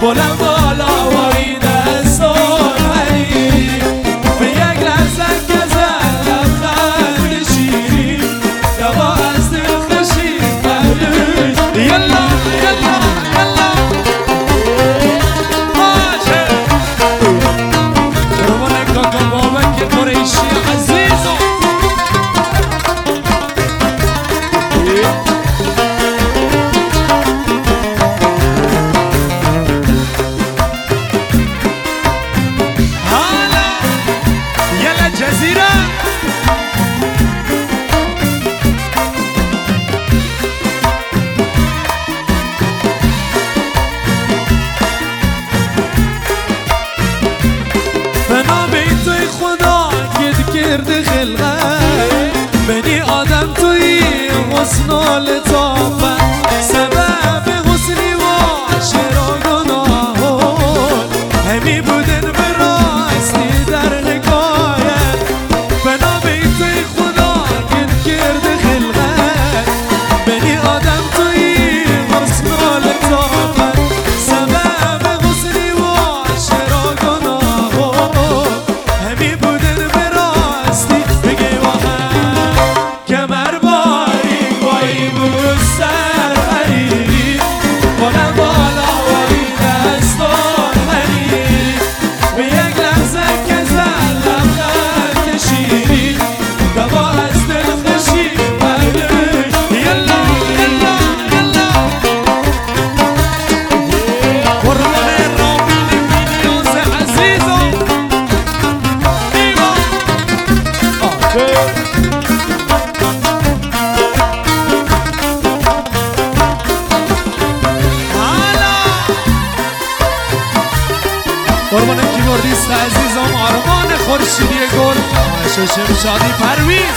بلند بالا وای دستان حریری به یک لحظه گزن لبخند شیرین دوا از دل خشی بردوی یلا یلا یلا باشه روان کاکا بابک قریشی عزیزم بنی آدم توی حسن و لطافت سبب حسنی و شر و گناهان همی بودن به راستی در حکایت بنا بیت خدا گد کرده خلقت بنی آدم توی حسن و لطافت سبب حسنی و شر و گناهان همی بودن به راستی بگی قربان کیبوردیست عزیزم آرمان خورشیدی گل ششم شادی پرویز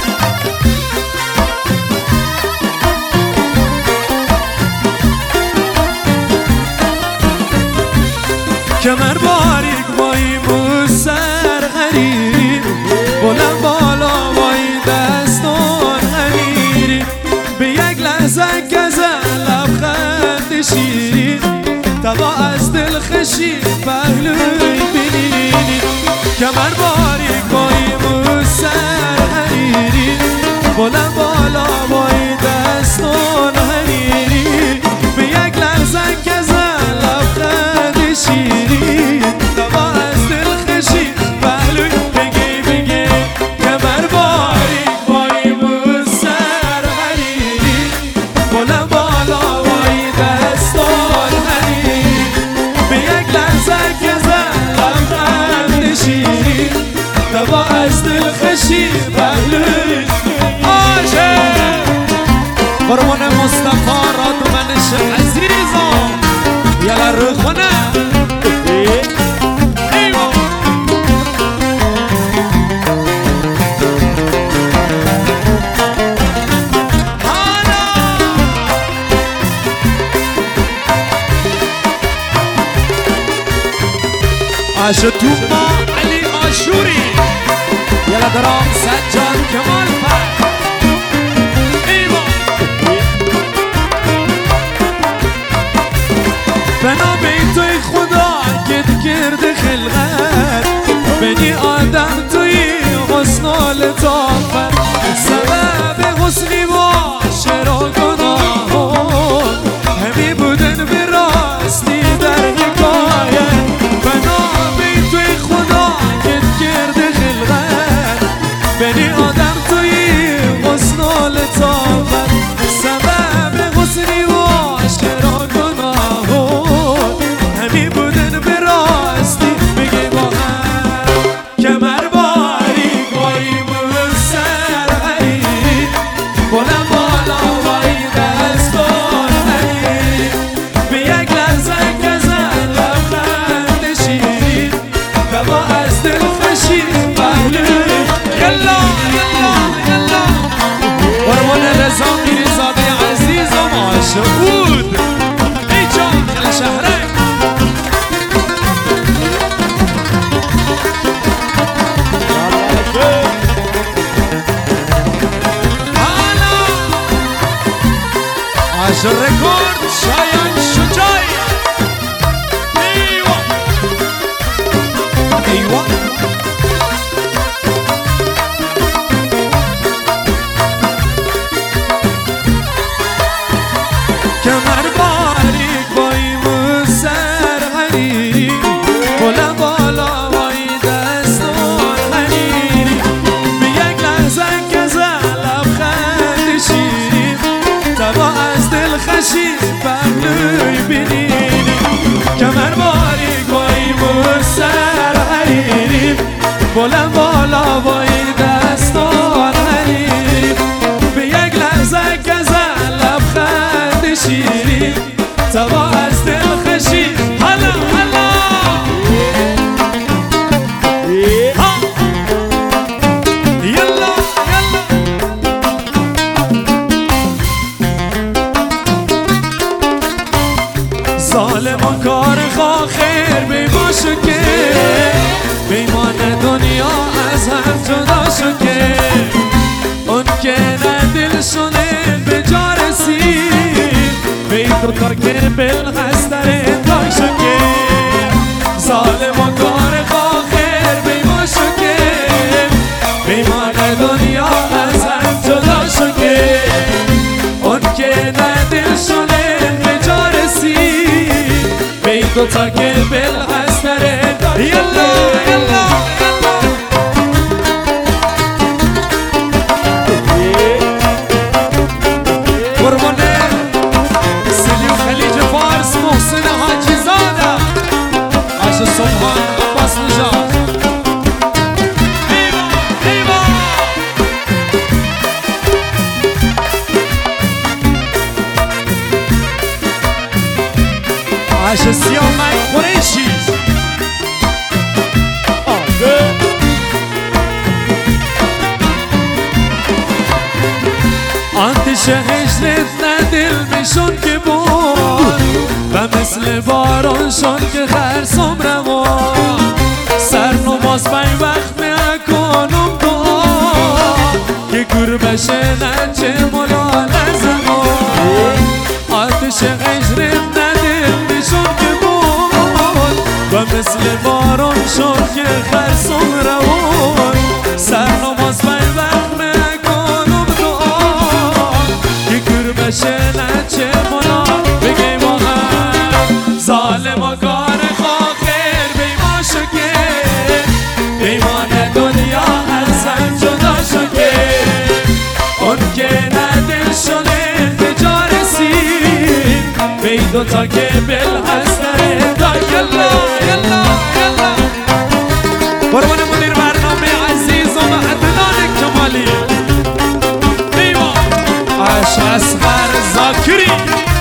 کمر باریک وای موسر غریری بلند بالا وای دستان غریری به یک لحظه گزن لبخند شیرین تبا از دل خشی پهلوی بینینی کمر باریک وای موسر حریری بلند بالا وای دستان حریری به یک لحظه گزن لبخند شیرین تبا از دل خشی پهلوی بگی بگی کمر باریک وای موسر حریری بلند بالا وای دستان حریری به یک لحظه گزن لبخند شیرین تبا از دل خشی پهلوی عاشق قربان مصطفی رادمنش عزیزم یلا رو خونه عاشقتوما علی آشوری یلا درام سجاد کمال پر ایوا بنا بیتوی خدا گد کرده خلقت بنی آدم توی حسن و لطافت سبب حسنی و شر و گناهان همی بودن به راستی در حکایت بنی آدم توی حسن و لطافت سبب حسنی و شر و گناهان همی بودن به راستی بگی با هم کمر باریک وای موسر حریری بلند بالا وای دستان حریری به یک لحظه گزن لبخند شیرین تبا از دل خشی پهلوی یلا یلا یلا قربان رضا میرزاده عزیزم عاشقود ای جان خل شهرک عاشق رکورد شایان شجاعی ایوان کمر باریک بایی موسر حریری بلند بالا بایی دستان حریری به یک لحظه که زلب خند شیرین تبا از دل خشی پهلوی بینیری کمر باریک بایی موسر حریری بلند بالا بایی دستان حریری به یک لحظه که زلب خند شیرین تبا از دل خشی هلا هلا یلا یلا ظالم و کار خواه خیر بیما شو که بیمان دنیا از هم جدا شو که اون که نه دل شونه به جا رسید بی تو تا که بالغست در انتاک شو که ظالم و کار خواه خیر بیما شو که بیمان دنیا از هم جدا شو که اون که نه دل شونه به جا رسید بی تو تا که بالغست در انتاک شو که یلا قربانه سلیو خلیج فارس محسن حاجی زاده عشق سبحان عباس نجات ایوا ایوا عشق سیامک قریشی آتش هجرت نه دل میشون که بود و مثل باران شون که خرسم روان سر نماز بین وقت میکنم دعا که گور بشه نچه ملال زمان آتش هجرت نه دل میشون که بود و مثل باران شون که خرسم روان سر نماز بین وقت بشه نچه منا بگی با هم ظالم و کار خواه خیر بیما شو که بیمان دنیا از هم جدا شو که اون که نه دل شده به جا رسید بی دوتا که بالغست در انتاک یلا یلا یلا قربان مدیر برنامه عزیز و عدنان کمالی اصغر زاکری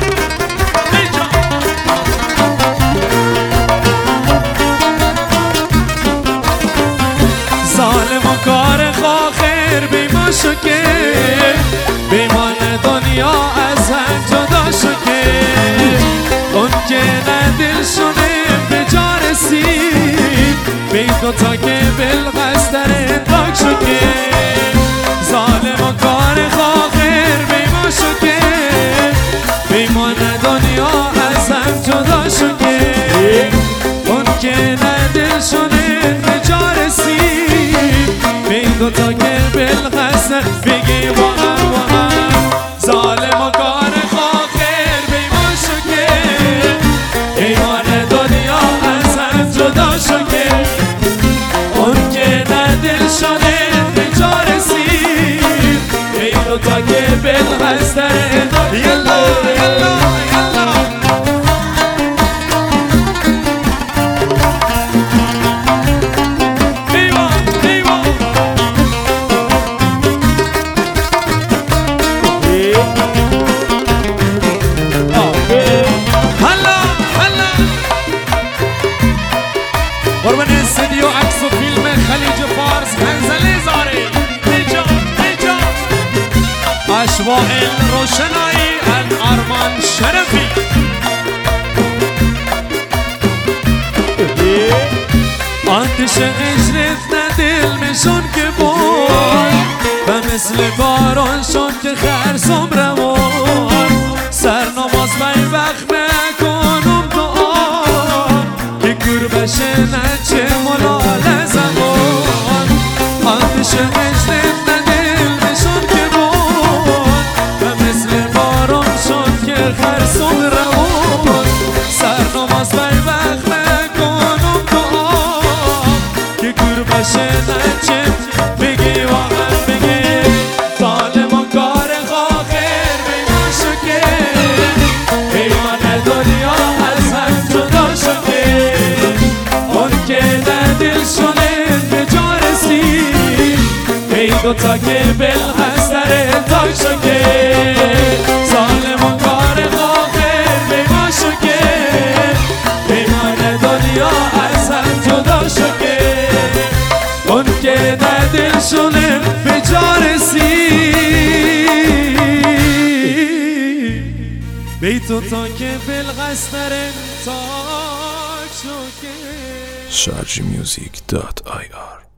ظالم و کار خواه خیر بیما شو که بیمان دنیا از هم جدا شو که اون که نه دل شده به جا رسید بی دوتا که بالغست در انتاک شو که ظالم و کار خواه شو که بیمان دنیا از هم جدا شو که اون که نه دل شده به جا رسید بی دوتا که بالغست بگی با هم ظالم و کار خواه خیر بیمان شو که بیمان دنیا از هم جدا شو که اون که نه دل شده به جا رسید بی دوتا که بالغست یلا یلا یلا ایوا ایوا هلا هلا قربان استودیو عکس و فیلم خلیج فارس منزل زاری نیجا نیجا اشواق روشنایی آرمان شرفی آتش عشرت نه دل میشون که بود و مثل باران شون که خرسم روان سر نماز بین وقت میکنم دعا که گور بشه نچه ملال خرسون روان سر نماز بی وقت نکنم دعا که گور بشه نچه بگی واقعا بگی ظالمان کار خاخر بینا شکه پیمان دنیا از هم جدا شکه اون که در دل شونه به جا رسید ای دوتا که بلغست در انتاک شکه ظالمان کار خاخر بینا شکه پیمان دنیا از هم جدا شکه اون که در دل شونه به جا رسید بی تو تا که بلغست در انتاک شکه sharjmusic.ir